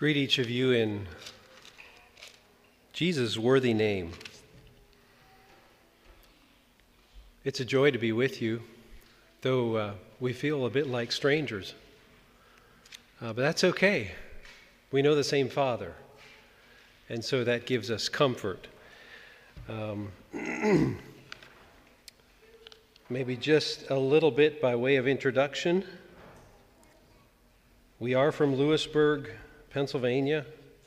Greet each of you in Jesus' worthy name. It's a joy to be with you, though we feel a bit like strangers. But that's okay. We know the same Father, and so that gives us comfort. Maybe just a little bit by way of introduction. We are from Lewisburg, Pennsylvania,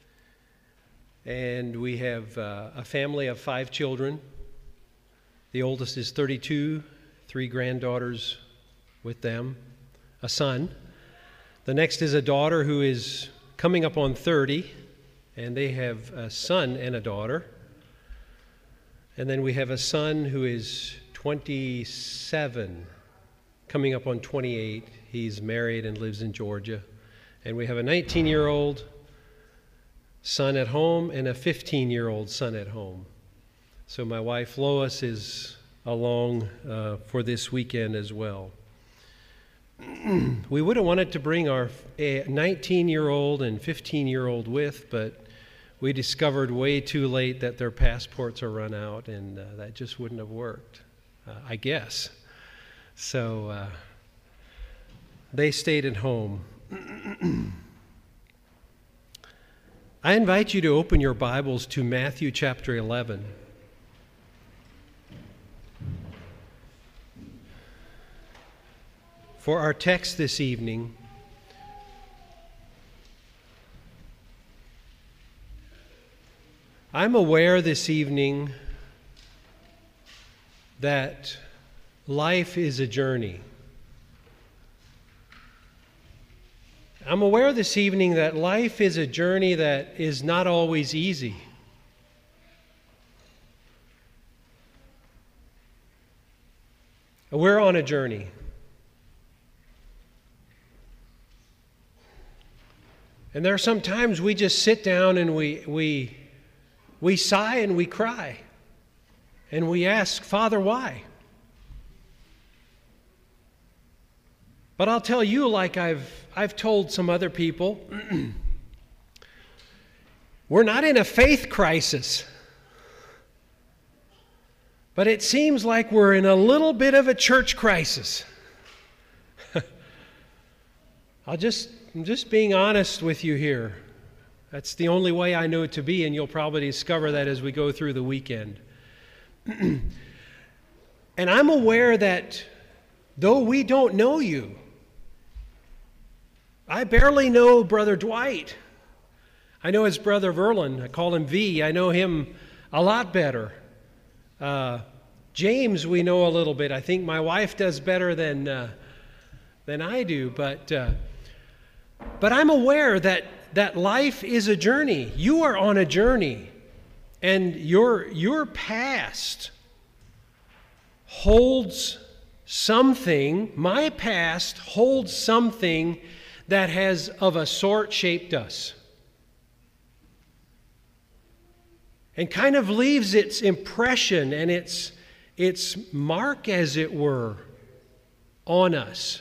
and we have a family of 5 children. The oldest is 32, 3 granddaughters with them, a son. The next is a daughter who is coming up on 30, and they have a son and a daughter. And then we have a son who is 27, coming up on 28. He's married and lives in Georgia. And we have a 19-year-old son at home and a 15-year-old son at home. So my wife Lois is along for this weekend as well. We would have wanted to bring our 19-year-old and 15-year-old with, but we discovered way too late that their passports are run out, and that just wouldn't have worked, I guess. So they stayed at home. I invite you to open your Bibles to Matthew chapter 11. For our text this evening, I'm aware this evening that life is a journey. I'm aware this evening that life is a journey that is not always easy. We're on a journey. And there are some times we just sit down and we sigh and we cry. And we ask, Father, why? But I'll tell you, like I've told some other people, we're not in a faith crisis. But it seems like we're in a little bit of a church crisis. I'm just being honest with you here. That's the only way I know it to be, and you'll probably discover that as we go through the weekend. And I'm aware that though we don't know you, I barely know Brother Dwight. I know his brother Verlin. I call him V. I know him a lot better. James, we know a little bit. I think my wife does better than I do. But I'm aware that life is a journey. You are on a journey, and your past holds something. My past holds something that has of a sort shaped us and kind of leaves its impression and its mark, as it were, on us.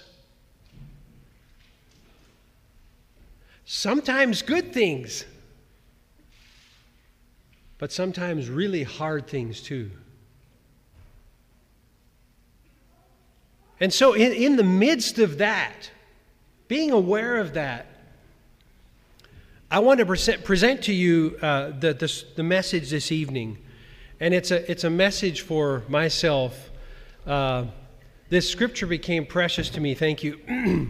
Sometimes good things, but sometimes really hard things too. And so in the midst of that, being aware of that, I want to present to you the message this evening, and it's a message for myself. This scripture became precious to me, thank you,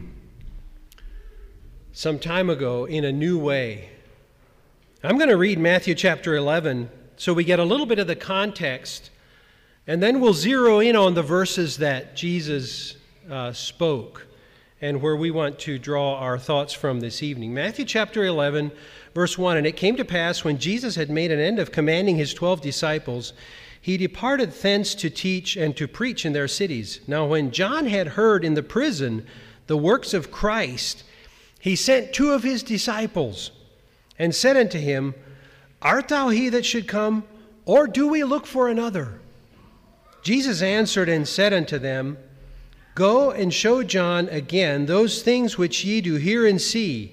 some time ago in a new way. I'm going to read Matthew chapter 11 so we get a little bit of the context, and then we'll zero in on the verses that Jesus spoke and where we want to draw our thoughts from this evening. Matthew chapter 11, verse 1, "And it came to pass, when Jesus had made an end of commanding his 12 disciples, he departed thence to teach and to preach in their cities. Now when John had heard in the prison the works of Christ, he sent 2 of his disciples, and said unto him, Art thou he that should come, or do we look for another? Jesus answered and said unto them, Go and show John again those things which ye do hear and see.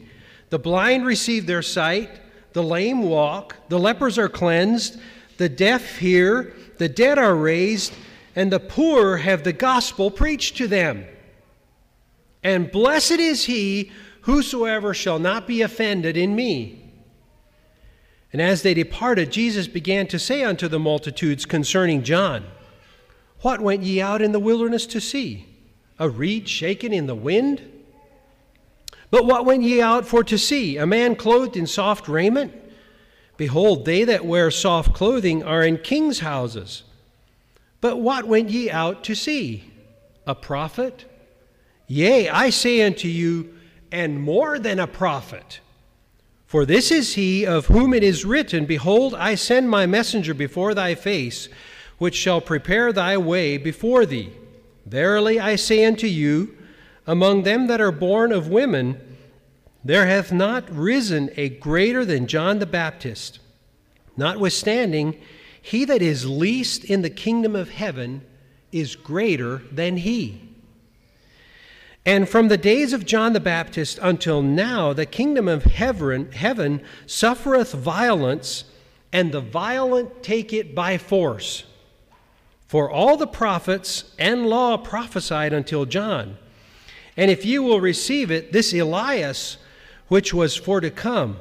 The blind receive their sight, the lame walk, the lepers are cleansed, the deaf hear, the dead are raised, and the poor have the gospel preached to them. And blessed is he whosoever shall not be offended in me." And as they departed, Jesus began to say unto the multitudes concerning John, "What went ye out in the wilderness to see? A reed shaken in the wind? But what went ye out for to see? A man clothed in soft raiment? Behold, they that wear soft clothing are in kings' houses. But what went ye out to see? A prophet? Yea, I say unto you, and more than a prophet. For this is he of whom it is written, Behold, I send my messenger before thy face, which shall prepare thy way before thee. Verily I say unto you, among them that are born of women, there hath not risen a greater than John the Baptist. Notwithstanding, he that is least in the kingdom of heaven is greater than he. And from the days of John the Baptist until now, the kingdom of heaven suffereth violence, and the violent take it by force. For all the prophets and law prophesied until John. And if you will receive it, this Elias, which was for to come.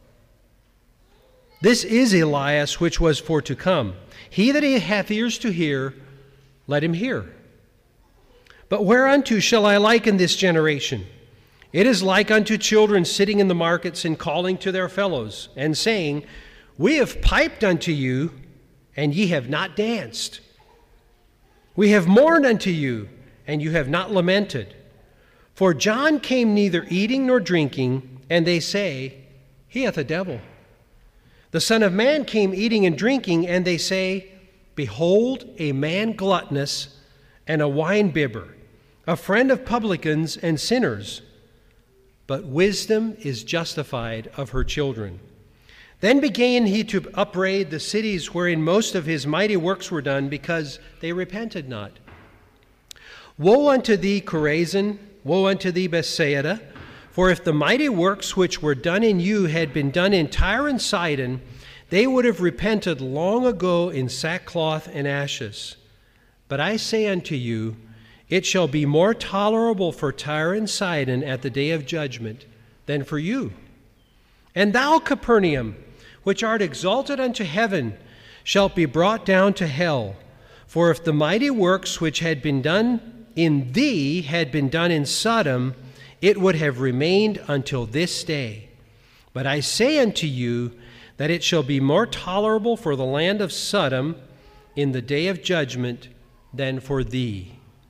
This is Elias, which was for to come. He that hath ears to hear, let him hear. But whereunto shall I liken this generation? It is like unto children sitting in the markets and calling to their fellows, and saying, We have piped unto you, and ye have not danced. We have mourned unto you, and you have not lamented. For John came neither eating nor drinking, and they say, He hath a devil. The Son of Man came eating and drinking, and they say, Behold, a man gluttonous and a winebibber, a friend of publicans and sinners. But wisdom is justified of her children. Then began he to upbraid the cities wherein most of his mighty works were done, because they repented not. Woe unto thee, Chorazin! Woe unto thee, Bethsaida! For if the mighty works which were done in you had been done in Tyre and Sidon, they would have repented long ago in sackcloth and ashes. But I say unto you, it shall be more tolerable for Tyre and Sidon at the day of judgment than for you. And thou, Capernaum, which art exalted unto heaven, shalt be brought down to hell. For if the mighty works which had been done in thee had been done in Sodom, it would have remained until this day. But I say unto you that it shall be more tolerable for the land of Sodom in the day of judgment than for thee.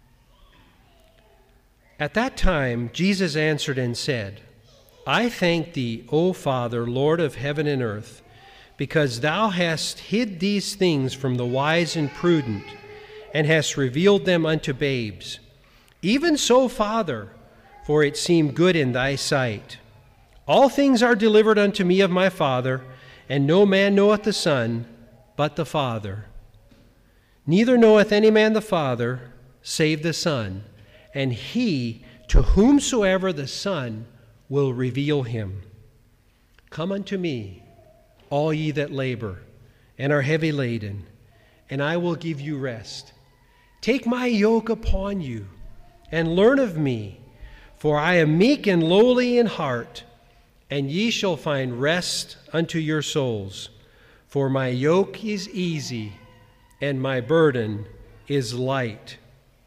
At that time Jesus answered and said, I thank thee, O Father, Lord of heaven and earth, because thou hast hid these things from the wise and prudent, and hast revealed them unto babes. Even so, Father, for it seemed good in thy sight. All things are delivered unto me of my Father, and no man knoweth the Son, but the Father. Neither knoweth any man the Father, save the Son, and he to whomsoever the Son will reveal him. Come unto me, all ye that labor and are heavy laden, and I will give you rest. Take my yoke upon you, and learn of me, for I am meek and lowly in heart, and ye shall find rest unto your souls. For my yoke is easy, and my burden is light.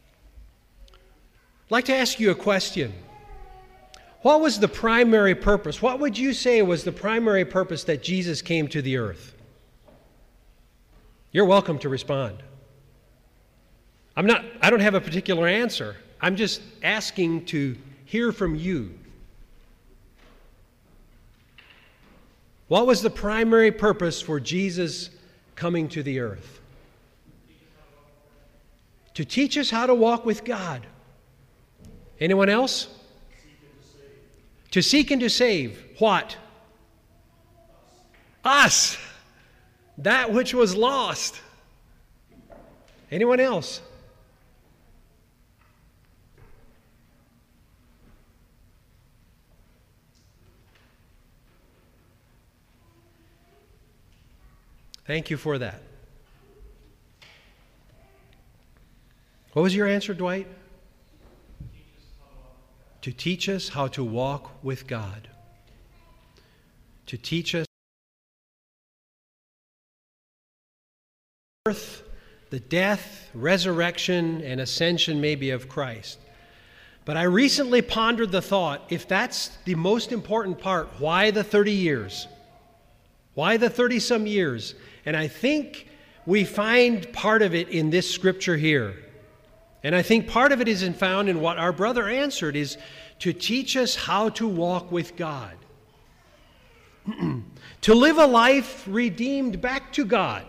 I'd like to ask you a question. What was the primary purpose? What would you say was the primary purpose that Jesus came to the earth? You're welcome to respond. I don't have a particular answer. I'm just asking to hear from you. What was the primary purpose for Jesus coming to the earth? To teach us how to walk with God. Anyone else? To seek and to save. What? Us. That which was lost. Anyone else? Thank you for that. What was your answer, Dwight? To teach us how to walk with God. To teach us the death, resurrection, and ascension maybe of Christ. But I recently pondered the thought, if that's the most important part, why the 30 years? Why the 30-some years? And I think we find part of it in this scripture here. And I think part of it is found in what our brother answered, is to teach us how to walk with God. To live a life redeemed back to God.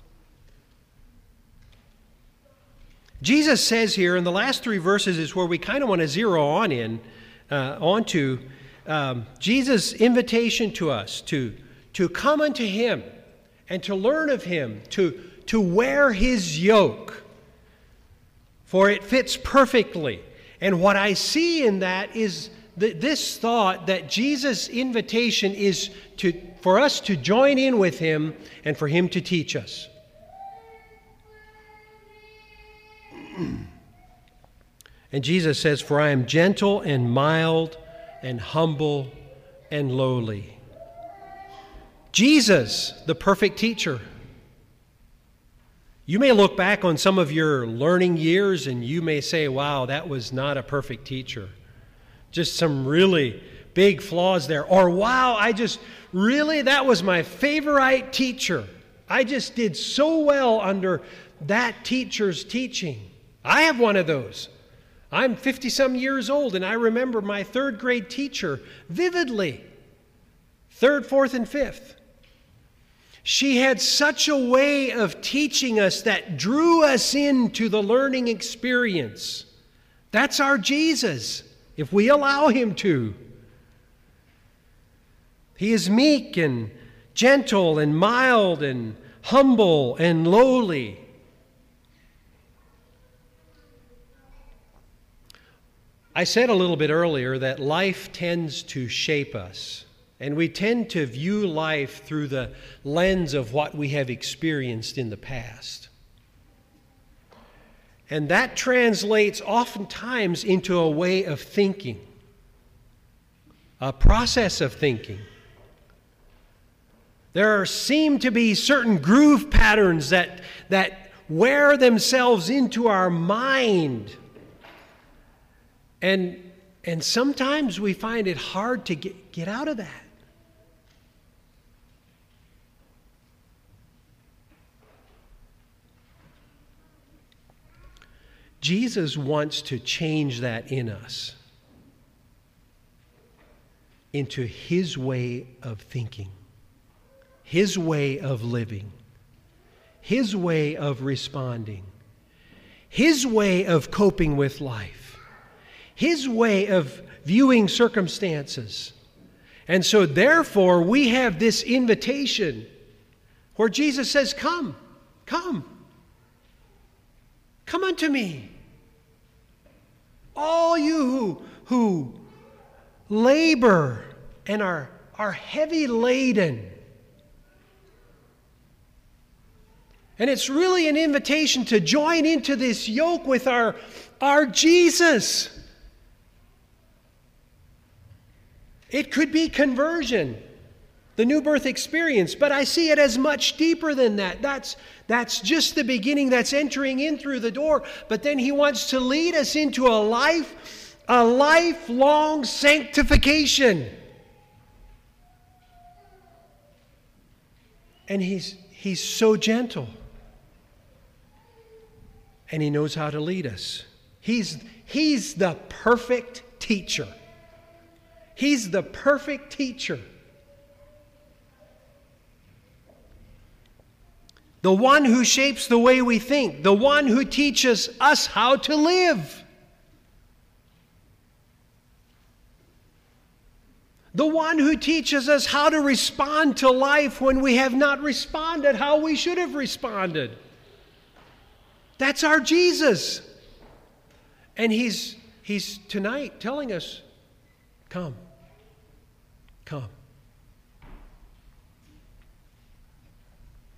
Jesus says here, in the last 3 verses is where we kind of want to zero onto Jesus' invitation to us to come unto Him and to learn of Him, to wear His yoke, for it fits perfectly. And what I see in that is this thought that Jesus' invitation is for us to join in with Him and for Him to teach us. And Jesus says, "For I am gentle and mild and humble and lowly." Jesus, the perfect teacher. You may look back on some of your learning years and you may say, wow, that was not a perfect teacher. Just some really big flaws there. Or, wow, that was my favorite teacher. I just did so well under that teacher's teaching. I have one of those. I'm 50-some years old, and I remember my 3rd grade teacher vividly. 3rd, 4th, and 5th. She had such a way of teaching us that drew us into the learning experience. That's our Jesus, if we allow Him to. He is meek and gentle and mild and humble and lowly. I said a little bit earlier that life tends to shape us, and we tend to view life through the lens of what we have experienced in the past. And that translates oftentimes into a way of thinking, a process of thinking. There seem to be certain groove patterns that wear themselves into our mind. And sometimes we find it hard to get out of that. Jesus wants to change that in us into His way of thinking, His way of living, His way of responding, His way of coping with life, His way of viewing circumstances. And so therefore we have this invitation where Jesus says, come unto me. All you who labor and are heavy laden. And it's really an invitation to join into this yoke with our Jesus. It could be conversion, the new birth experience, but I see it as much deeper than that. That's just the beginning. That's entering in through the door. But then He wants to lead us into a lifelong sanctification. And He's so gentle. And He knows how to lead us. He's the perfect teacher. He's the perfect teacher. The one who shapes the way we think. The one who teaches us how to live. The one who teaches us how to respond to life when we have not responded how we should have responded. That's our Jesus. And He's tonight telling us, come.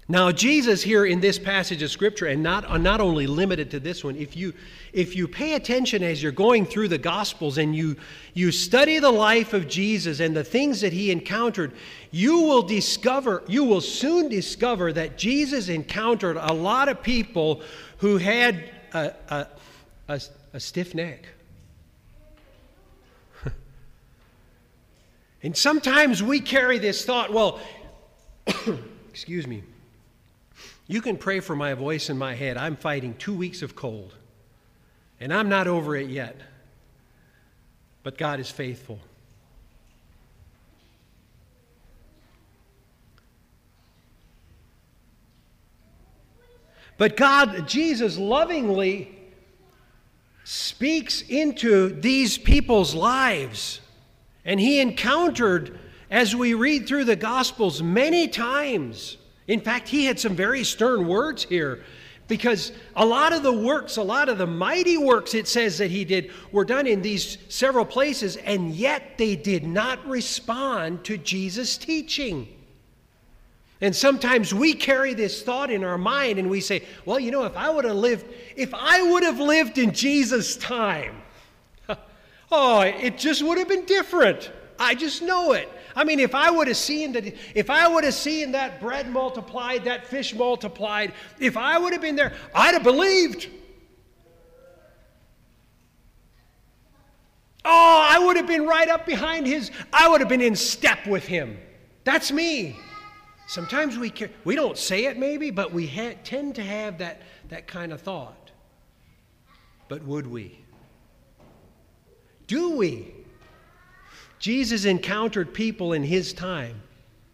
Now, Jesus here in this passage of Scripture, and not only limited to this one, if you pay attention as you're going through the Gospels and you study the life of Jesus and the things that he encountered, you will soon discover that Jesus encountered a lot of people who had a stiff neck. And sometimes we carry this thought, well, excuse me, you can pray for my voice in my head. I'm fighting 2 weeks of cold, and I'm not over it yet. But God is faithful. But Jesus lovingly speaks into these people's lives. And he encountered, as we read through the Gospels, many times. In fact, he had some very stern words here, because a lot of the mighty works, it says that he did, were done in these several places, and yet they did not respond to Jesus' teaching. And sometimes we carry this thought in our mind and we say, well, you know, if I would have lived in Jesus' time, oh, it just would have been different. I just know it. I mean, if I would have seen that bread multiplied, that fish multiplied, if I would have been there, I'd have believed. Oh, I would have been right up behind I would have been in step with him. That's me. Sometimes we don't say it maybe, but we tend to have that kind of thought. But would we? Do we? Jesus encountered people in his time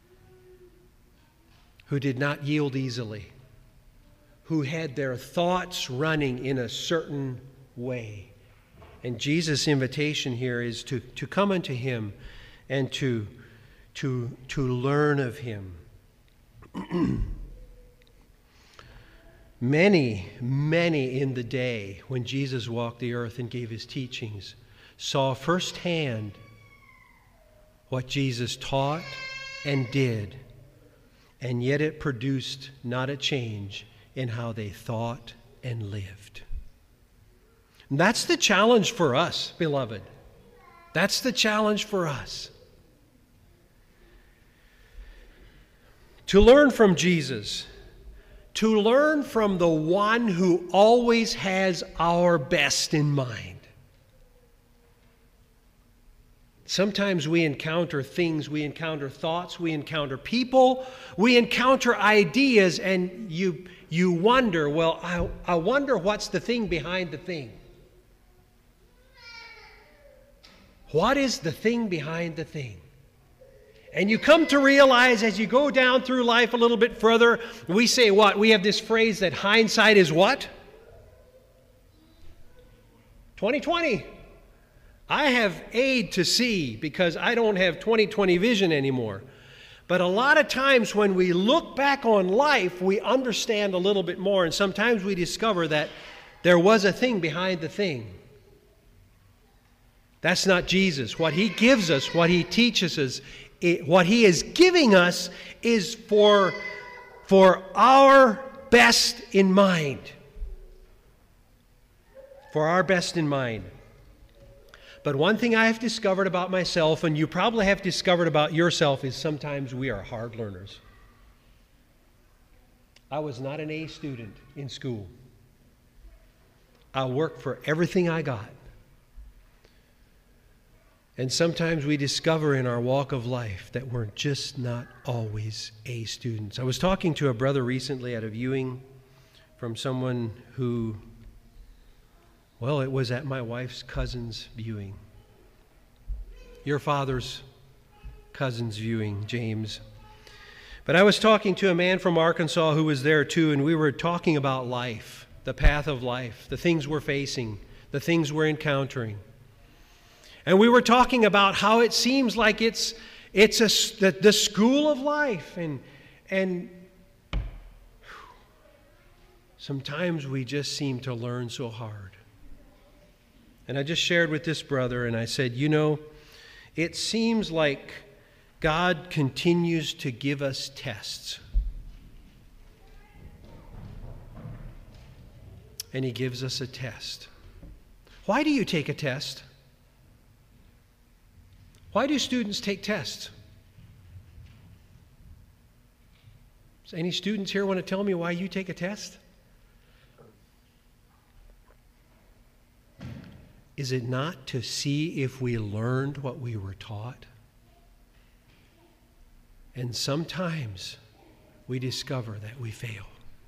who did not yield easily, who had their thoughts running in a certain way. And Jesus' invitation here is to come unto him and to learn of him. Many in the day when Jesus walked the earth and gave his teachings saw firsthand what Jesus taught and did, and yet it produced not a change in how they thought and lived. And that's the challenge for us, beloved. That's the challenge for us. To learn from Jesus, to learn from the one who always has our best in mind. Sometimes we encounter things, we encounter thoughts, we encounter people, we encounter ideas, and you wonder, well, I wonder what's the thing behind the thing. What is the thing behind the thing? And you come to realize as you go down through life a little bit further, we say what? We have this phrase that hindsight is what? 20/20. I have aid to see because I don't have 20/20 vision anymore. But a lot of times when we look back on life, we understand a little bit more, and sometimes we discover that there was a thing behind the thing. That's not Jesus. What he gives us, what he teaches us, what he is giving us is for our best in mind. For our best in mind. But one thing I have discovered about myself, and you probably have discovered about yourself, is sometimes we are hard learners. I was not an A student in school. I worked for everything I got. And sometimes we discover in our walk of life that we're just not always A students. I was talking to a brother recently at a viewing from someone who, well, it was at my wife's cousin's viewing. Your father's cousin's viewing, James. But I was talking to a man from Arkansas who was there too, and we were talking about life, the path of life, the things we're facing, the things we're encountering. And we were talking about how it seems like it's the school of life, and sometimes we just seem to learn so hard. And I just shared with this brother, and I said, you know, it seems like God continues to give us tests. and he gives us a test. Why do you take a test? Why do students take tests? Does any students here want to tell me why you take a test? Is it not to see if we learned what we were taught? And sometimes we discover that we fail.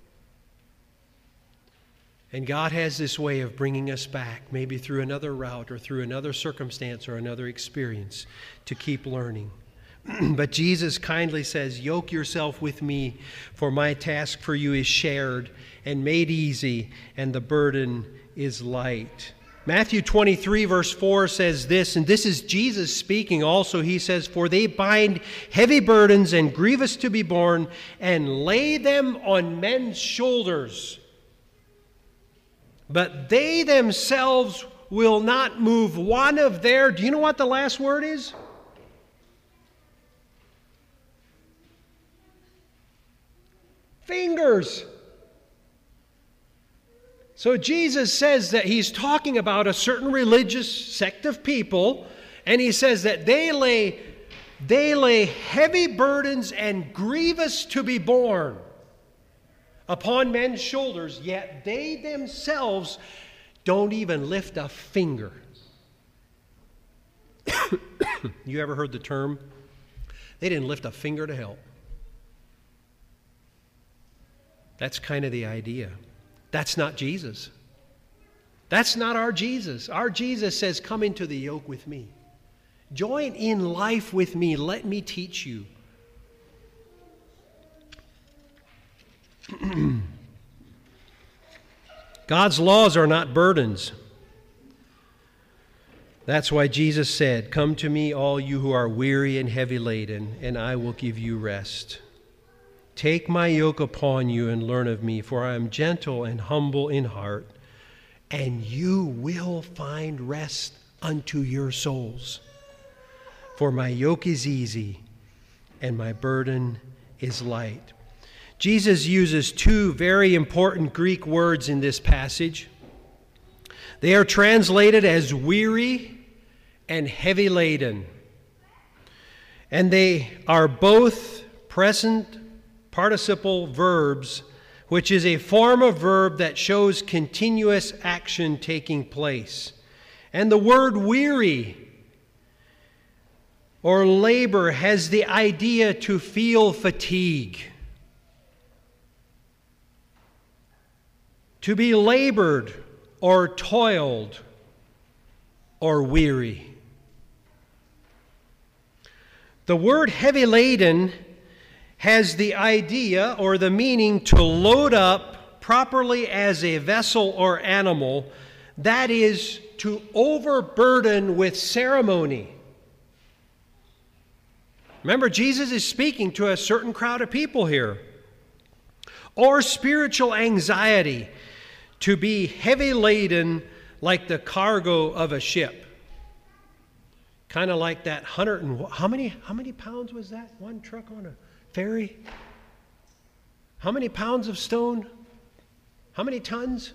And God has this way of bringing us back, maybe through another route or through another circumstance or another experience, to keep learning. But Jesus kindly says, "Yoke yourself with me, for my task for you is shared and made easy, and the burden is light." Matthew 23 verse 4 says this, and this is Jesus speaking also. He says, "For they bind heavy burdens and grievous to be borne, and lay them on men's shoulders. But they themselves will not move one of their," do you know what the last word is? Fingers. So Jesus says that he's talking about a certain religious sect of people, and he says that they lay heavy burdens and grievous to be borne upon men's shoulders, yet they themselves don't even lift a finger. You ever heard the term? They didn't lift a finger to help. That's kind of the idea. That's not Jesus. That's not our Jesus. Our Jesus says, "Come into the yoke with me. Join in life with me. Let me teach you." God's laws are not burdens. That's why Jesus said, "Come to me, all you who are weary and heavy laden, and I will give you rest. Take my yoke upon you and learn of me, for I am gentle and humble in heart, and you will find rest unto your souls. For my yoke is easy and my burden is light." Jesus uses two very important Greek words in this passage. They are translated as weary and heavy laden. And they are both present participle verbs, which is a form of verb that shows continuous action taking place. And the word weary or labor has the idea to feel fatigue. To be labored or toiled or weary. The word heavy laden has the idea or the meaning to load up properly as a vessel or animal, that is, to overburden with ceremony. Remember, Jesus is speaking to a certain crowd of people here. Or spiritual anxiety, to be heavy laden like the cargo of a ship. Kind of like that how many pounds was that? One truck on a ferry? How many pounds of stone? How many tons?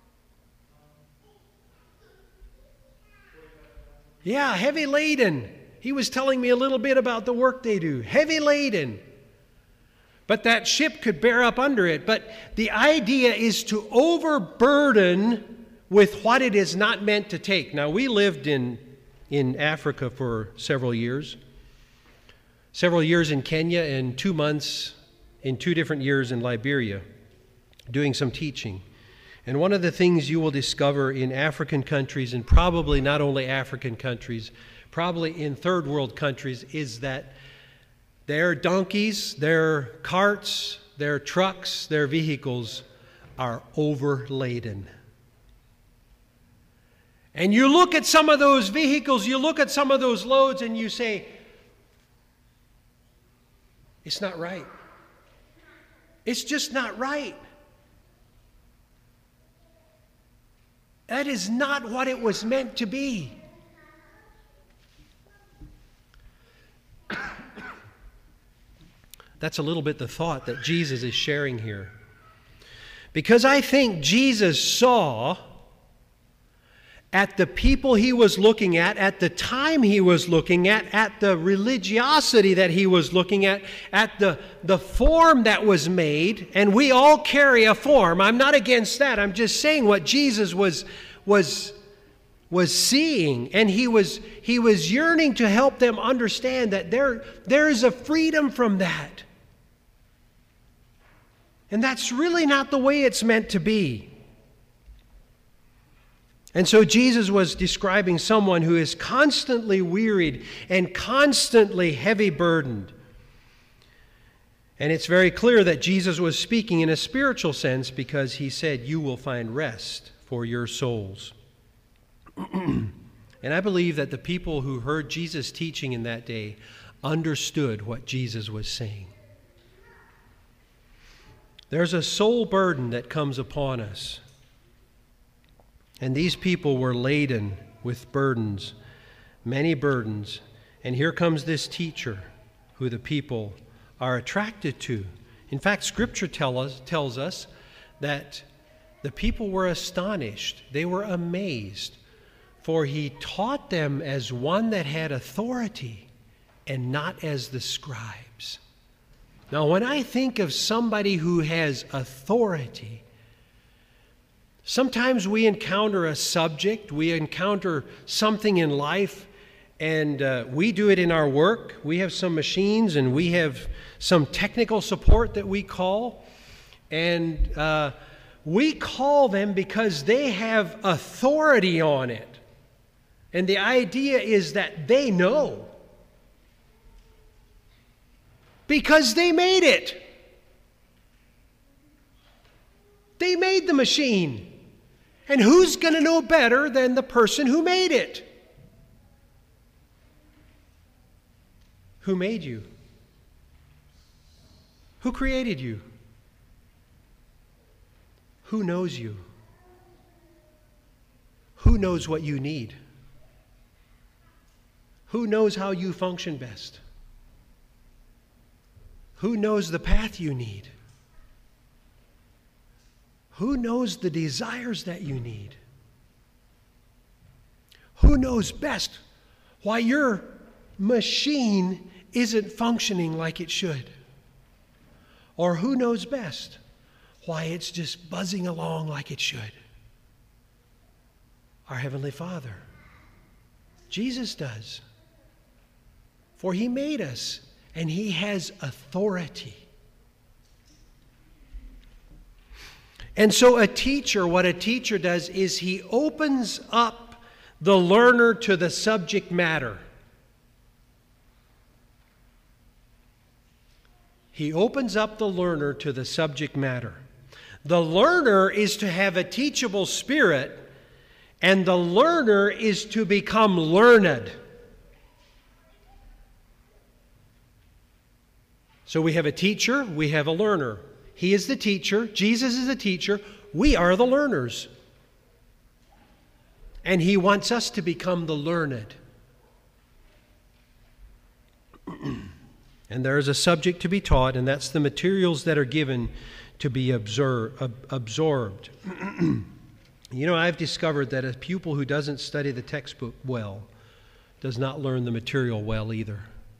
Yeah, heavy laden. He was telling me a little bit about the work they do. Heavy laden. But that ship could bear up under it. But the idea is to overburden with what it is not meant to take. Now, we lived in Africa for several years. Several years in Kenya and 2 months in 2 different years in Liberia, doing some teaching. And one of the things you will discover in African countries, and probably not only African countries, probably in third world countries, is that their donkeys, their carts, their trucks, their vehicles are overladen. And you look at some of those vehicles, you look at some of those loads, and you say, it's not right. It's just not right. That is not what it was meant to be. That's a little bit the thought that Jesus is sharing here. Because I think Jesus saw at the people he was looking at the time he was looking at the religiosity that he was looking at the form that was made, and we all carry a form. I'm not against that. I'm just saying what Jesus was seeing, and he was yearning to help them understand that there is a freedom from that. And that's really not the way it's meant to be. And so Jesus was describing someone who is constantly wearied and constantly heavy burdened. And it's very clear that Jesus was speaking in a spiritual sense, because he said, "You will find rest for your souls." And I believe that the people who heard Jesus teaching in that day understood what Jesus was saying. There's a soul burden that comes upon us. And these people were laden with burdens, many burdens. And here comes this teacher who the people are attracted to. In fact, Scripture tells us that the people were astonished. They were amazed. For he taught them as one that had authority and not as the scribes. Now, when I think of somebody who has authority, sometimes we encounter a subject, we encounter something in life, and we do it in our work. We have some machines and we have some technical support that we call. And we call them because they have authority on it. And the idea is that they know. Because they made it. They made the machine. And who's going to know better than the person who made it? Who made you? Who created you? Who knows you? Who knows what you need? Who knows how you function best? Who knows the path you need? Who knows the desires that you need? Who knows best why your machine isn't functioning like it should? Or who knows best why it's just buzzing along like it should? Our Heavenly Father. Jesus does. For he made us, and he has authority. And so what a teacher does is he opens up the learner to the subject matter. He opens up the learner to the subject matter. The learner is to have a teachable spirit, and the learner is to become learned. So we have a teacher, we have a learner. He is the teacher, Jesus is the teacher, we are the learners. And he wants us to become the learned. And there is a subject to be taught, and that's the materials that are given to be absorbed. You know, I've discovered that a pupil who doesn't study the textbook well does not learn the material well either.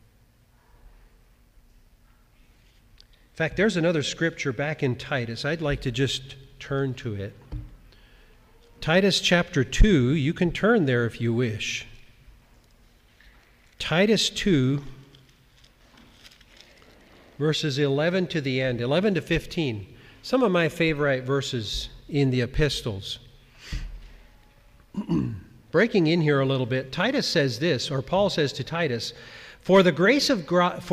In fact, there's another scripture back in Titus. I'd like to just turn to it. Titus chapter 2, you can turn there if you wish. Titus 2, verses 11 to the end, 11 to 15. Some of my favorite verses in the epistles. Breaking in here a little bit, Titus says this, or Paul says to Titus, For the grace of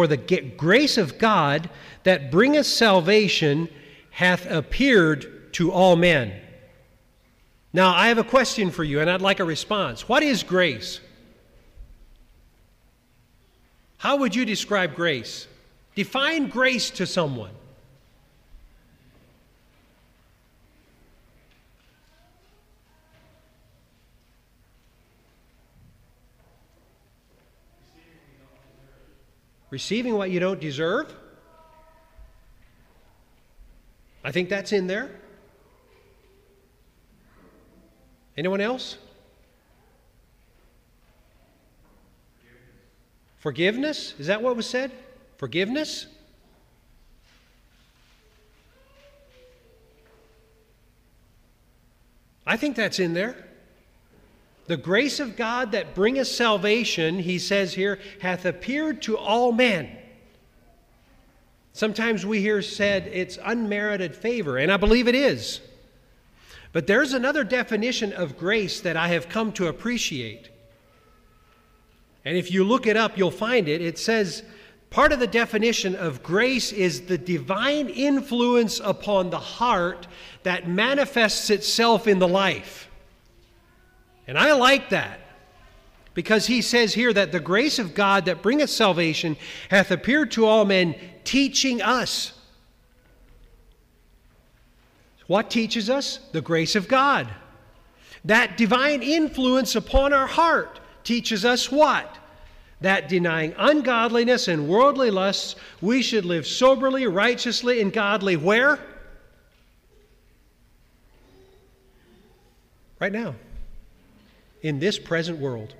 God that bringeth salvation hath appeared to all men. Now, I have a question for you, and I'd like a response. What is grace? How would you describe grace? Define grace to someone. Receiving what you don't deserve? I think that's in there. Anyone else? Forgiveness? Is that what was said? Forgiveness? I think that's in there. The grace of God that bringeth salvation, he says here, hath appeared to all men. Sometimes we hear said it's unmerited favor, and I believe it is. But there's another definition of grace that I have come to appreciate. And if you look it up, you'll find it. It says part of the definition of grace is the divine influence upon the heart that manifests itself in the life. And I like that, because he says here that the grace of God that bringeth salvation hath appeared to all men, teaching us. What teaches us? The grace of God. That divine influence upon our heart teaches us what? That denying ungodliness and worldly lusts, we should live soberly, righteously, and godly. Where? Right now. In this present world.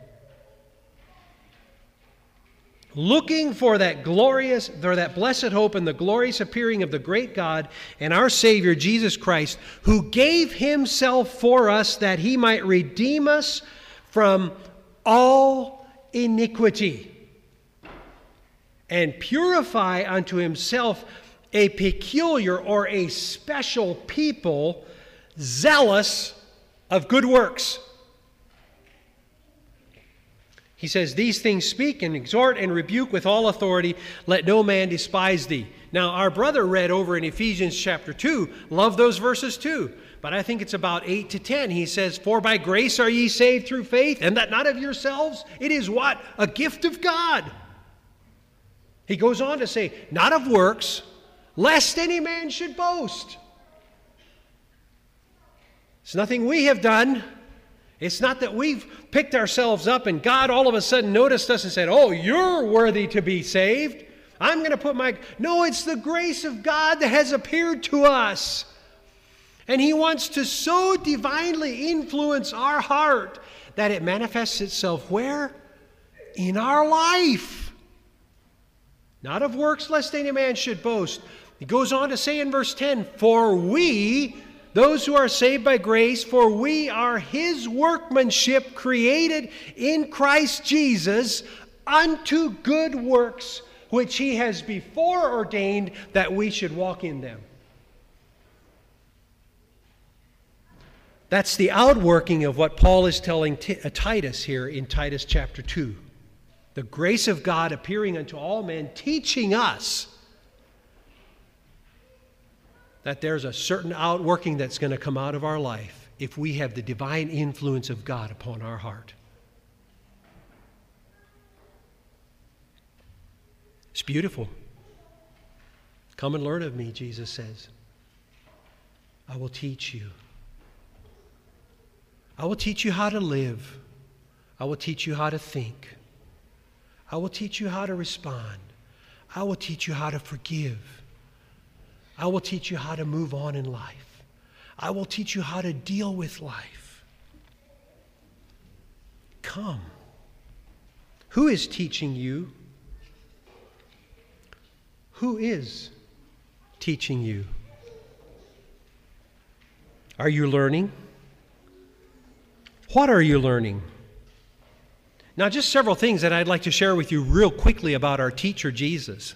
Looking for that glorious, or that blessed hope and the glorious appearing of the great God and our Savior Jesus Christ, who gave himself for us that he might redeem us from all iniquity and purify unto himself a peculiar or a special people, zealous of good works. He says, these things speak and exhort and rebuke with all authority. Let no man despise thee. Now, our brother read over in Ephesians chapter 2. Love those verses too. But I think it's about 8 to 10. He says, for by grace are ye saved through faith, and that not of yourselves. It is what? A gift of God. He goes on to say, not of works, lest any man should boast. It's nothing we have done. It's not that we've picked ourselves up and God all of a sudden noticed us and said, oh, you're worthy to be saved. I'm going to put my... No, it's the grace of God that has appeared to us. And he wants to so divinely influence our heart that it manifests itself where? In our life. Not of works, lest any man should boast. He goes on to say in verse 10, for we... those who are saved by grace, for we are his workmanship created in Christ Jesus unto good works, which he has before ordained that we should walk in them. That's the outworking of what Paul is telling Titus here in Titus chapter 2. The grace of God appearing unto all men, teaching us that there's a certain outworking that's going to come out of our life if we have the divine influence of God upon our heart. It's beautiful. Come and learn of me, Jesus says. I will teach you. I will teach you how to live. I will teach you how to think. I will teach you how to respond. I will teach you how to forgive. I will teach you how to move on in life. I will teach you how to deal with life. Come. Who is teaching you? Who is teaching you? Are you learning? What are you learning? Now, just several things that I'd like to share with you real quickly about our teacher, Jesus.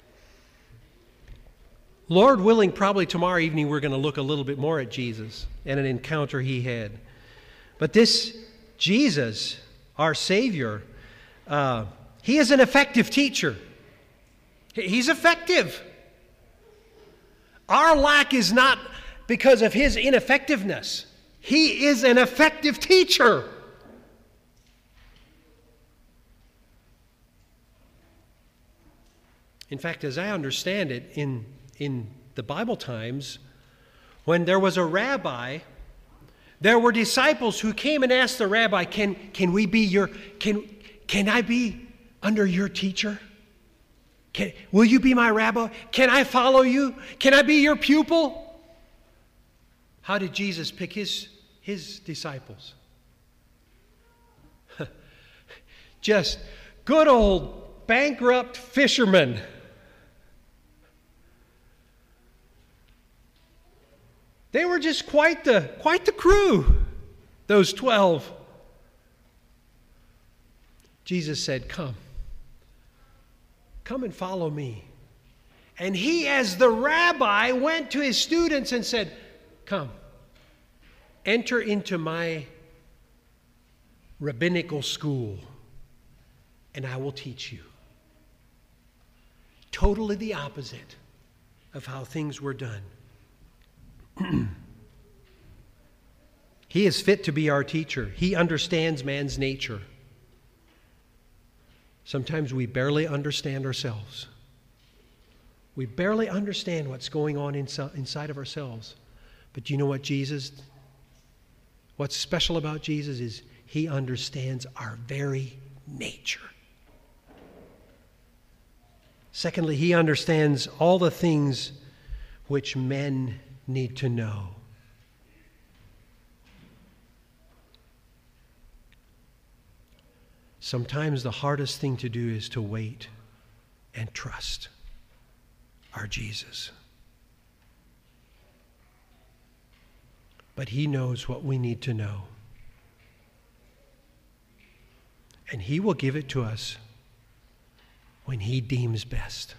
Lord willing, probably tomorrow evening we're going to look a little bit more at Jesus and an encounter he had. But this Jesus, our Savior, he is an effective teacher. He's effective. Our lack is not because of his ineffectiveness. He is an effective teacher. In fact, as I understand it, in the Bible times, when there was a rabbi, there were disciples who came and asked the rabbi, can I be under your teacher? Will you be my rabbi? Can I follow you? Can I be your pupil? How did Jesus pick his disciples? Just good old bankrupt fishermen. They were just quite the crew, those 12. Jesus said, come and follow me. And he, as the rabbi, went to his students and said, come, enter into my rabbinical school, and I will teach you. Totally the opposite of how things were done. He is fit to be our teacher. He understands man's nature. Sometimes we barely understand ourselves. We barely understand what's going on inside of ourselves. But you know what what's special about Jesus is he understands our very nature. Secondly, he understands all the things which men need to know. Sometimes the hardest thing to do is to wait and trust our Jesus. But he knows what we need to know. And he will give it to us when he deems best.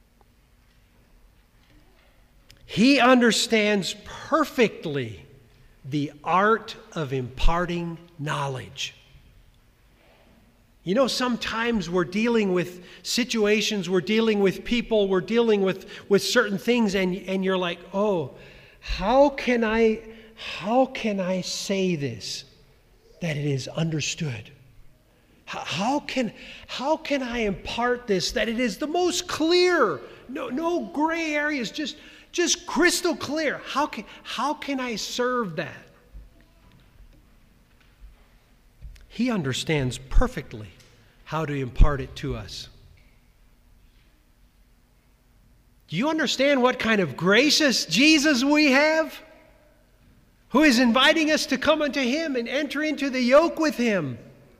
He understands perfectly the art of imparting knowledge. You know, sometimes we're dealing with situations, we're dealing with people, we're dealing with certain things, and you're like, oh, how can I say this that it is understood? How can I impart this that it is the most clear, no gray areas, just crystal clear? How can I serve that? He understands perfectly how to impart it to us. Do you understand what kind of gracious Jesus we have? Who is inviting us to come unto him and enter into the yoke with him.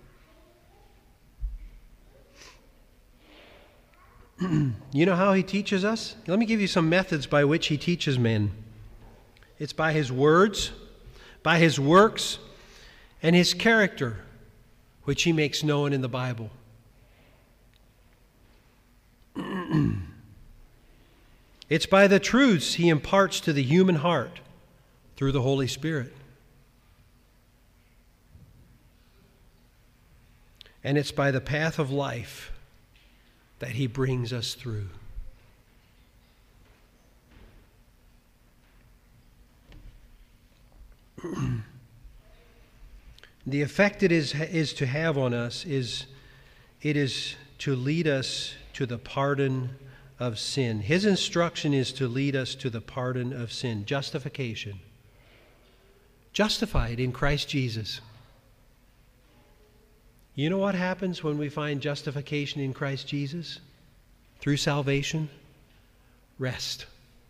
You know how he teaches us? Let me give you some methods by which he teaches men. It's by his words, by his works, and his character, which he makes known in the Bible. It's by the truths he imparts to the human heart through the Holy Spirit. And it's by the path of life that he brings us through. The effect it is to have on us is to lead us to the pardon of sin. His instruction is to lead us to the pardon of sin, justification. Justified in Christ Jesus. You know what happens when we find justification in Christ Jesus? Through salvation? Rest.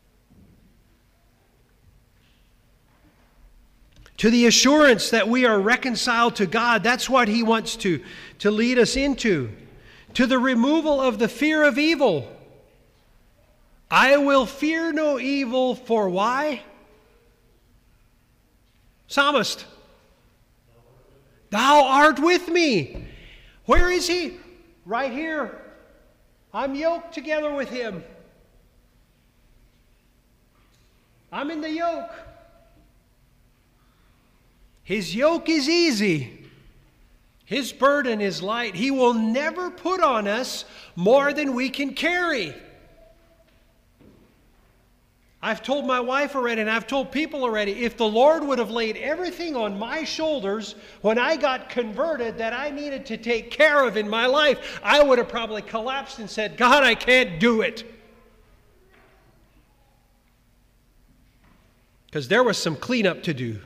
To the assurance that we are reconciled to God. That's what he wants to lead us into. To the removal of the fear of evil. I will fear no evil, for why? Psalmist. Thou art with me. Where is he? Right here. I'm yoked together with him. I'm in the yoke. His yoke is easy. His burden is light. He will never put on us more than we can carry. I've told my wife already, and I've told people already, if the Lord would have laid everything on my shoulders when I got converted that I needed to take care of in my life, I would have probably collapsed and said, God, I can't do it. Because there was some cleanup to do.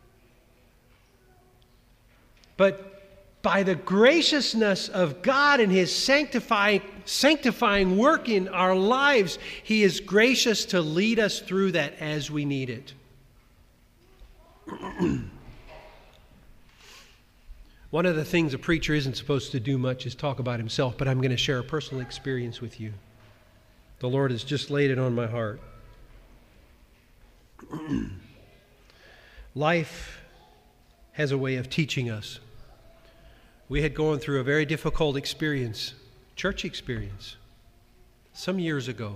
But by the graciousness of God and his sanctifying work in our lives, he is gracious to lead us through that as we need it. One of the things a preacher isn't supposed to do much is talk about himself, but I'm going to share a personal experience with you. The Lord has just laid it on my heart. Life has a way of teaching us. We had gone through a very difficult experience, church experience, some years ago.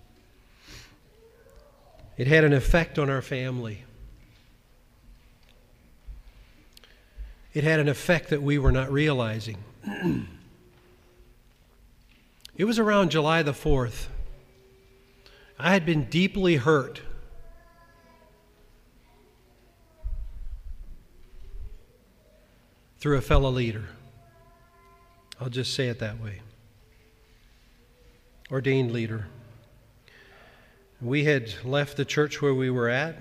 It had an effect on our family. It had an effect that we were not realizing. It was around July the 4th. I had been deeply hurt through a fellow leader. I'll just say it that way. Ordained leader. We had left the church where we were at.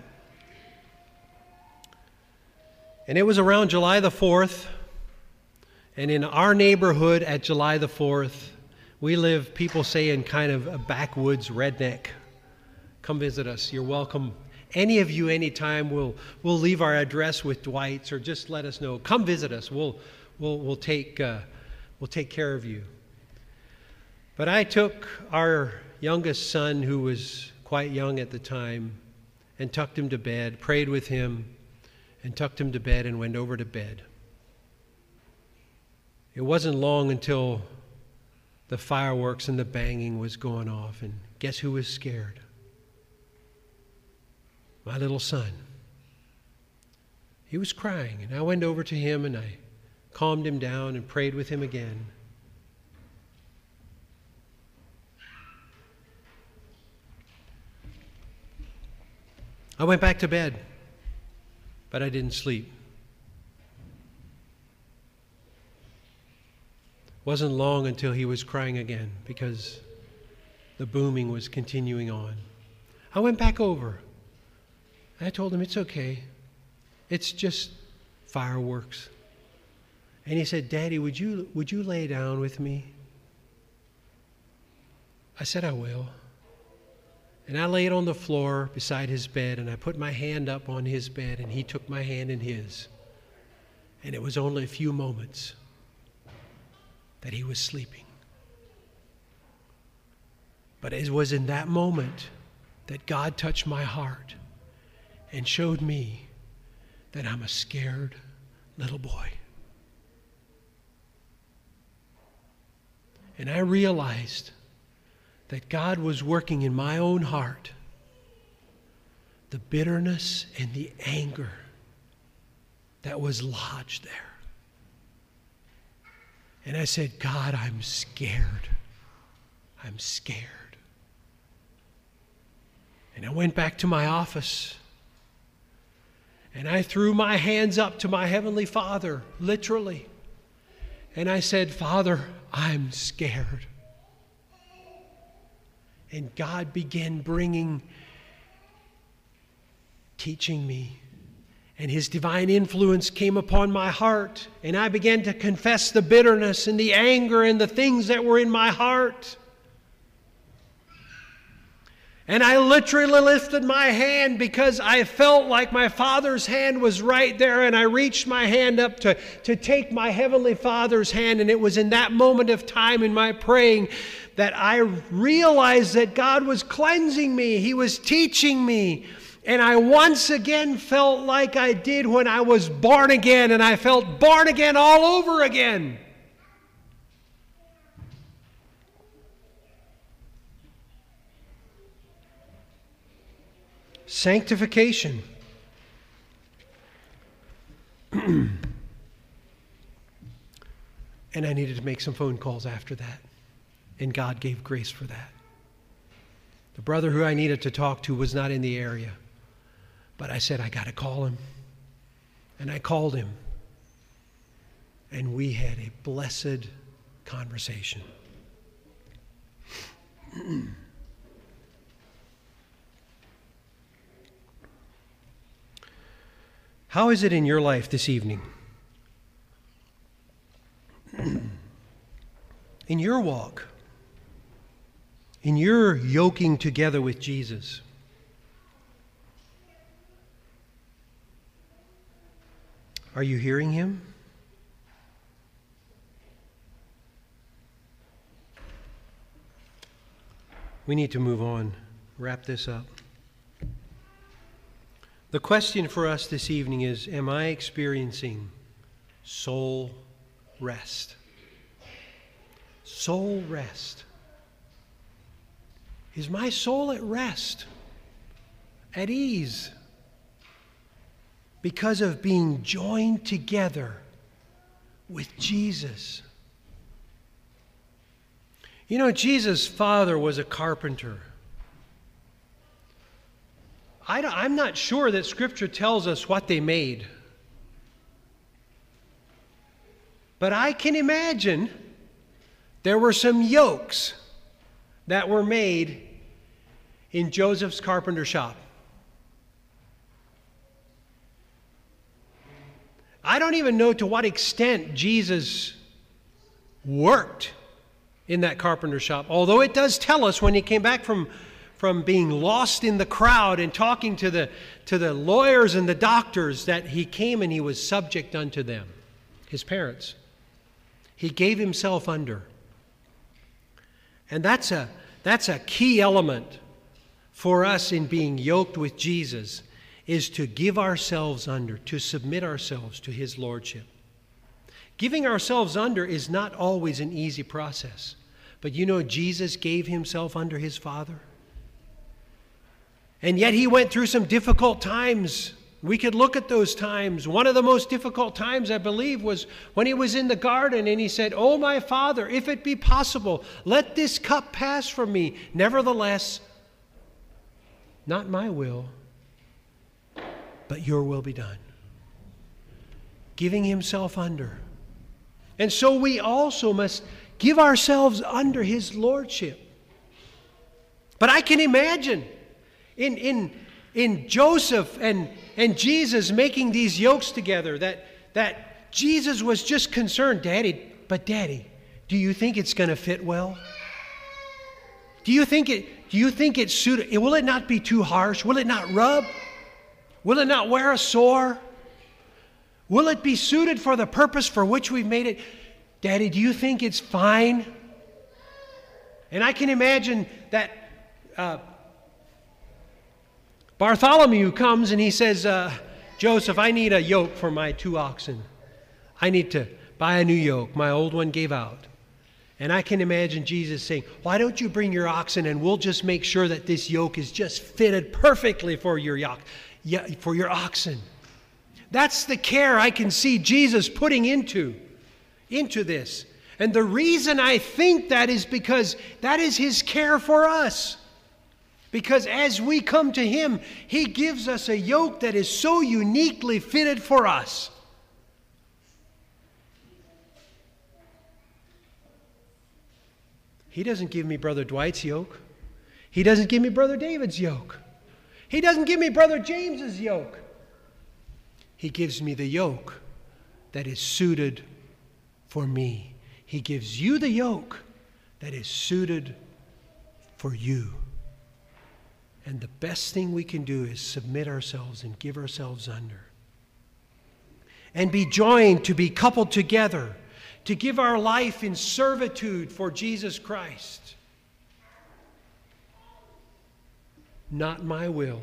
And it was around July the 4th. And in our neighborhood at July the 4th, we live, people say, in kind of a backwoods redneck. Come visit us. You're welcome. Any of you, anytime, we'll leave our address with Dwight's, or just let us know. Come visit us. We'll take care of you. But I took our youngest son, who was quite young at the time, and tucked him to bed, prayed with him, and tucked him to bed and went over to bed. It wasn't long until the fireworks and the banging was going off, and guess who was scared? My little son. He was crying, and I went over to him and I calmed him down and prayed with him again. I went back to bed, but I didn't sleep. Wasn't long until he was crying again because the booming was continuing on. I went back over. I told him, it's okay. It's just fireworks. And he said, Daddy, would you lay down with me? I said, I will. And I laid on the floor beside his bed, and I put my hand up on his bed, and he took my hand in his. And it was only a few moments that he was sleeping. But it was in that moment that God touched my heart and showed me that I'm a scared little boy. And I realized that God was working in my own heart the bitterness and the anger that was lodged there. And I said, God, I'm scared. I'm scared. And I went back to my office and I threw my hands up to my Heavenly Father, literally. And I said, Father, I'm scared. And God began teaching me. And His divine influence came upon my heart. And I began to confess the bitterness and the anger and the things that were in my heart. And I literally lifted my hand because I felt like my Father's hand was right there. And I reached my hand up to take my Heavenly Father's hand. And it was in that moment of time in my praying that I realized that God was cleansing me. He was teaching me. And I once again felt like I did when I was born again. And I felt born again all over again. Sanctification. And I needed to make some phone calls after that. And God gave grace for that. The brother who I needed to talk to was not in the area. But I said, I got to call him. And I called him. And we had a blessed conversation. How is it in your life this evening? In your walk, in your yoking together with Jesus, are you hearing Him? We need to move on, wrap this up. The question for us this evening is, am I experiencing soul rest? Soul rest. Is my soul at rest, at ease, because of being joined together with Jesus? You know, Jesus' father was a carpenter. I'm not sure that Scripture tells us what they made. But I can imagine there were some yokes that were made in Joseph's carpenter shop. I don't even know to what extent Jesus worked in that carpenter shop, although it does tell us when he came back from being lost in the crowd and talking to the lawyers and the doctors that he came and he was subject unto them, his parents. He gave himself under. And that's a key element for us in being yoked with Jesus, is to give ourselves under, to submit ourselves to his lordship. Giving ourselves under is not always an easy process. But you know, Jesus gave himself under his Father. And yet he went through some difficult times. We could look at those times. One of the most difficult times, I believe, was when he was in the garden and he said, "Oh, my Father, if it be possible, let this cup pass from me. Nevertheless, not my will, but your will be done." Giving himself under. And so we also must give ourselves under his lordship. But I can imagine in Joseph and Jesus making these yokes together that Jesus was just concerned, Daddy, do you think it's going to fit well? Do you think it's suited? Will it not be too harsh? Will it not rub? Will it not wear a sore? Will it be suited for the purpose for which we've made it? Daddy, do you think it's fine? And I can imagine that Bartholomew comes and he says, Joseph, I need a yoke for my 2 oxen. I need to buy a new yoke. My old one gave out. And I can imagine Jesus saying, why don't you bring your oxen and we'll just make sure that this yoke is just fitted perfectly for your oxen. That's the care I can see Jesus putting into this. And the reason I think that is because that is his care for us. Because as we come to him, he gives us a yoke that is so uniquely fitted for us. He doesn't give me Brother Dwight's yoke. He doesn't give me Brother David's yoke. He doesn't give me Brother James's yoke. He gives me the yoke that is suited for me. He gives you the yoke that is suited for you. And the best thing we can do is submit ourselves and give ourselves under. And be joined, to be coupled together, to give our life in servitude for Jesus Christ. Not my will,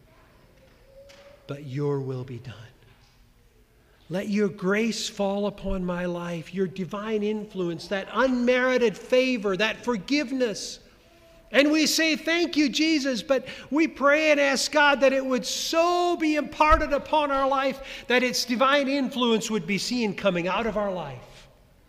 but your will be done. Let your grace fall upon my life, your divine influence, that unmerited favor, that forgiveness. And we say, thank you, Jesus, but we pray and ask God that it would so be imparted upon our life that its divine influence would be seen coming out of our life.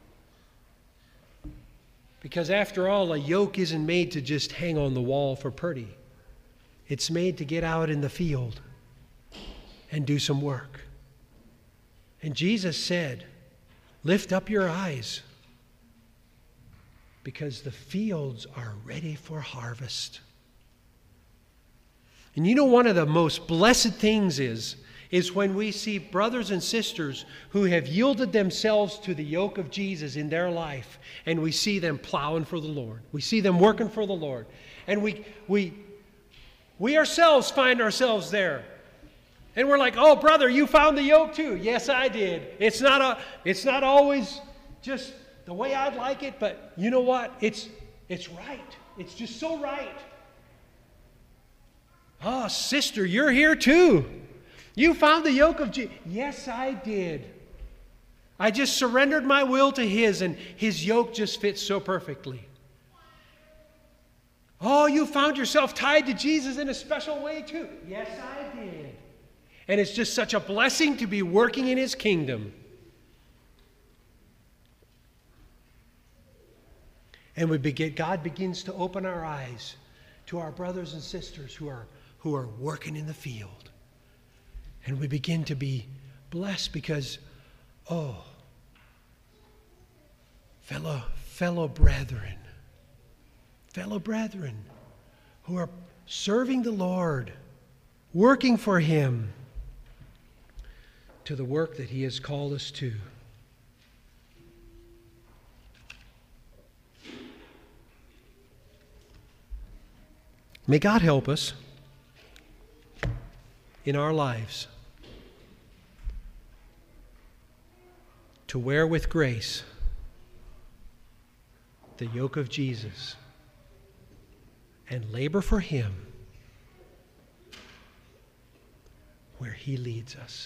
Because after all, a yoke isn't made to just hang on the wall for pretty. It's made to get out in the field and do some work. And Jesus said, lift up your eyes, because the fields are ready for harvest. And you know, one of the most blessed things is when we see brothers and sisters who have yielded themselves to the yoke of Jesus in their life, and we see them plowing for the Lord. We see them working for the Lord. And we ourselves find ourselves there. And we're like, oh, brother, you found the yoke too. Yes, I did. It's not always just the way I'd like it, but you know what? It's right. It's just so right. Oh, sister, you're here too. You found the yoke of Jesus. Yes, I did. I just surrendered my will to His, and His yoke just fits so perfectly. Oh, you found yourself tied to Jesus in a special way too. Yes, I did. And it's just such a blessing to be working in His kingdom. And God begins to open our eyes to our brothers and sisters who are working in the field. And we begin to be blessed because, fellow brethren who are serving the Lord, working for Him to the work that He has called us to. May God help us in our lives to wear with grace the yoke of Jesus and labor for Him where He leads us.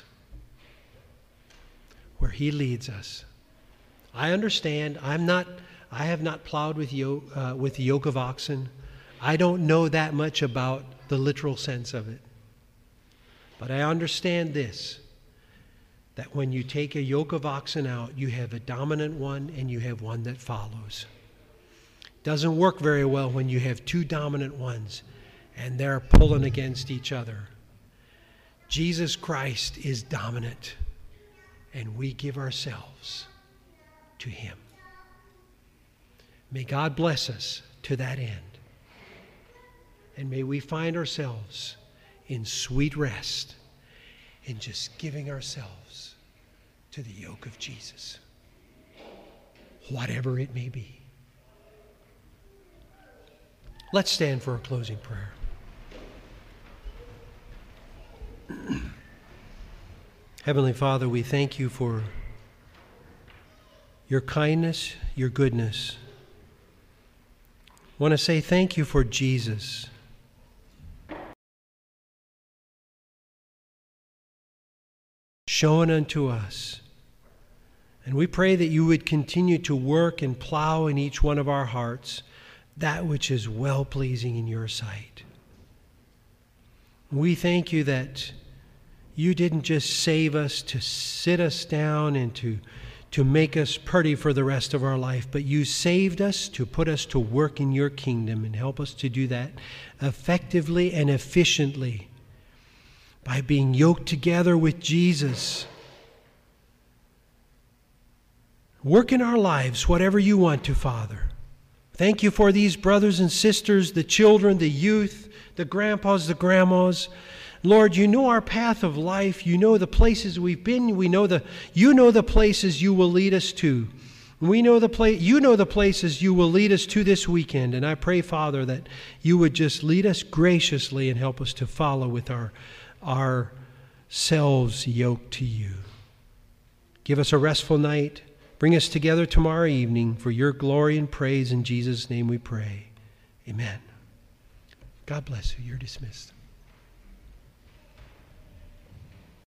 Where He leads us. I understand. I have not plowed with the yoke of oxen. I don't know that much about the literal sense of it. But I understand this, that when you take a yoke of oxen out, you have a dominant one and you have one that follows. Doesn't work very well when you have two dominant ones and they're pulling against each other. Jesus Christ is dominant, and we give ourselves to Him. May God bless us to that end. And may we find ourselves in sweet rest in just giving ourselves to the yoke of Jesus, whatever it may be. Let's stand for a closing prayer. Heavenly Father, we thank You for Your kindness, Your goodness. I want to say thank You for Jesus. Shown unto us. And we pray that You would continue to work and plow in each one of our hearts that which is well-pleasing in Your sight. We thank You that You didn't just save us to sit us down and to make us pretty for the rest of our life, but You saved us to put us to work in Your kingdom and help us to do that effectively and efficiently by being yoked together with Jesus. Work in our lives whatever You want to, Father. Thank You for these brothers and sisters, the children, the youth, the grandpas, the grandmas. Lord, You know our path of life. You know the places we've been. You know the places You will lead us to. You know the places You will lead us to this weekend. And I pray, Father, that You would just lead us graciously and help us to follow with ourselves yoked to You. Give us a restful night. Bring us together tomorrow evening for Your glory and praise. In Jesus' name we pray. Amen. God bless you. You're dismissed.